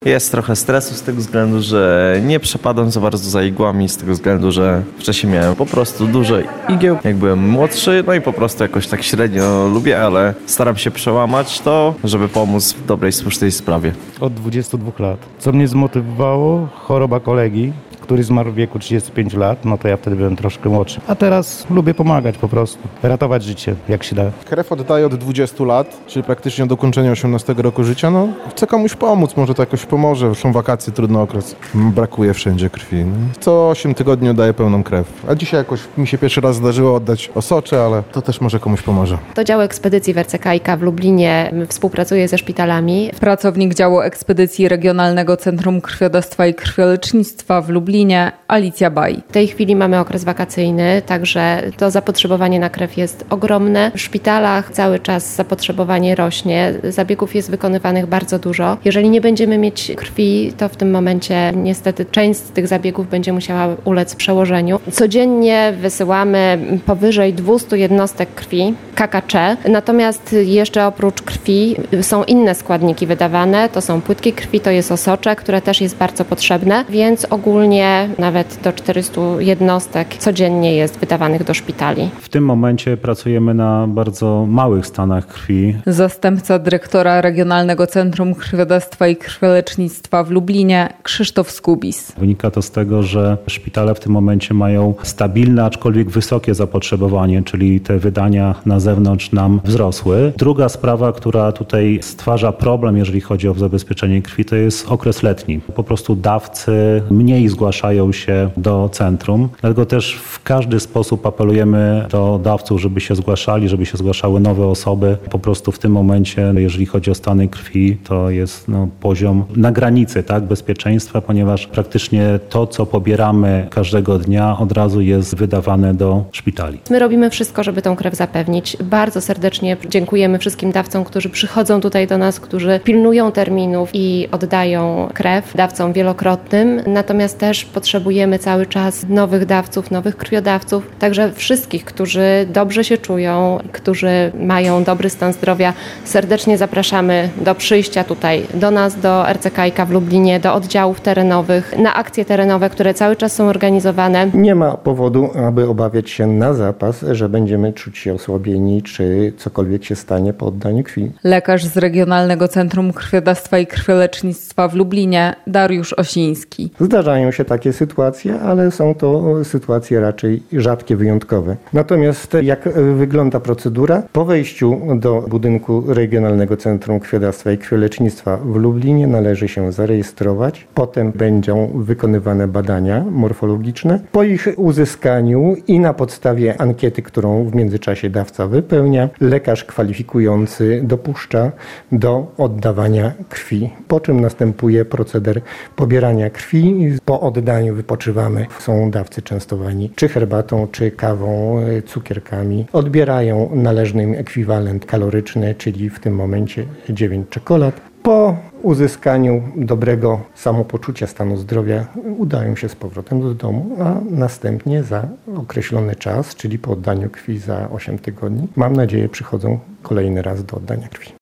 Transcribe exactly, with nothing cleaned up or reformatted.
Jest trochę stresu z tego względu, że nie przepadam za bardzo za igłami, z tego względu, że wcześniej miałem po prostu dużo igieł, jak byłem młodszy, no i po prostu jakoś tak średnio lubię, ale staram się przełamać to, żeby pomóc w dobrej, słusznej sprawie. Od dwudziestu dwóch lat. Co mnie zmotywowało? Choroba kolegi, który zmarł w wieku trzydziestu pięciu lat, no to ja wtedy byłem troszkę młodszy. A teraz lubię pomagać po prostu, ratować życie, jak się da. Krew oddaję od dwudziestu lat, czyli praktycznie do ukończenia osiemnastego roku życia. No, chcę komuś pomóc, może to jakoś pomoże. Są wakacje, trudny okres. Brakuje wszędzie krwi. No. Co osiem tygodni oddaję pełną krew. A dzisiaj jakoś mi się pierwszy raz zdarzyło oddać osocze, ale to też może komuś pomoże. To dział ekspedycji w R C K i K w Lublinie współpracuje ze szpitalami. Pracownik działu ekspedycji Regionalnego Centrum Krwiodawstwa i Krwiolecznictwa w Lublinie, Alicja Baj. W tej chwili mamy okres wakacyjny, także to zapotrzebowanie na krew jest ogromne. W szpitalach cały czas zapotrzebowanie rośnie, zabiegów jest wykonywanych bardzo dużo. Jeżeli nie będziemy mieć krwi, to w tym momencie niestety część z tych zabiegów będzie musiała ulec przełożeniu. Codziennie wysyłamy powyżej dwieście jednostek krwi, K K C, natomiast jeszcze oprócz krwi są inne składniki wydawane, to są płytki krwi, to jest osocze, które też jest bardzo potrzebne, więc ogólnie nawet do czterystu jednostek codziennie jest wydawanych do szpitali. W tym momencie pracujemy na bardzo małych stanach krwi. Zastępca dyrektora Regionalnego Centrum Krwiodawstwa i Krwiolecznictwa w Lublinie, Krzysztof Skubis. Wynika to z tego, że szpitale w tym momencie mają stabilne, aczkolwiek wysokie zapotrzebowanie, czyli te wydania na zewnątrz nam wzrosły. Druga sprawa, która tutaj stwarza problem, jeżeli chodzi o zabezpieczenie krwi, to jest okres letni. Po prostu dawcy mniej zgłaszają się do centrum. Dlatego też w każdy sposób apelujemy do dawców, żeby się zgłaszali, żeby się zgłaszały nowe osoby. Po prostu w tym momencie, jeżeli chodzi o stany krwi, to jest no, poziom na granicy tak, bezpieczeństwa, ponieważ praktycznie to, co pobieramy każdego dnia, od razu jest wydawane do szpitali. My robimy wszystko, żeby tą krew zapewnić. Bardzo serdecznie dziękujemy wszystkim dawcom, którzy przychodzą tutaj do nas, którzy pilnują terminów i oddają krew dawcom wielokrotnym. Natomiast też potrzebujemy cały czas nowych dawców, nowych krwiodawców, także wszystkich, którzy dobrze się czują, którzy mają dobry stan zdrowia, serdecznie zapraszamy do przyjścia tutaj do nas, do R C K i K w Lublinie, do oddziałów terenowych, na akcje terenowe, które cały czas są organizowane. Nie ma powodu, aby obawiać się na zapas, że będziemy czuć się osłabieni, czy cokolwiek się stanie po oddaniu krwi. Lekarz z Regionalnego Centrum Krwiodawstwa i Krwiolecznictwa w Lublinie, Dariusz Osiński. Zdarzają się takie sytuacje, ale są to sytuacje raczej rzadkie, wyjątkowe. Natomiast jak wygląda procedura? Po wejściu do budynku Regionalnego Centrum Krwiodawstwa i Krwiolecznictwa w Lublinie należy się zarejestrować. Potem będą wykonywane badania morfologiczne. Po ich uzyskaniu i na podstawie ankiety, którą w międzyczasie dawca wypełnia, lekarz kwalifikujący dopuszcza do oddawania krwi. Po czym następuje proceder pobierania krwi. Po oddaniu wypoczywamy. Są dawcy częstowani czy herbatą, czy kawą, cukierkami. Odbierają należny im ekwiwalent kaloryczny, czyli w tym momencie dziewięć czekolad. Po uzyskaniu dobrego samopoczucia, stanu zdrowia udają się z powrotem do domu, a następnie za określony czas, czyli po oddaniu krwi za osiem tygodni, mam nadzieję, przychodzą kolejny raz do oddania krwi.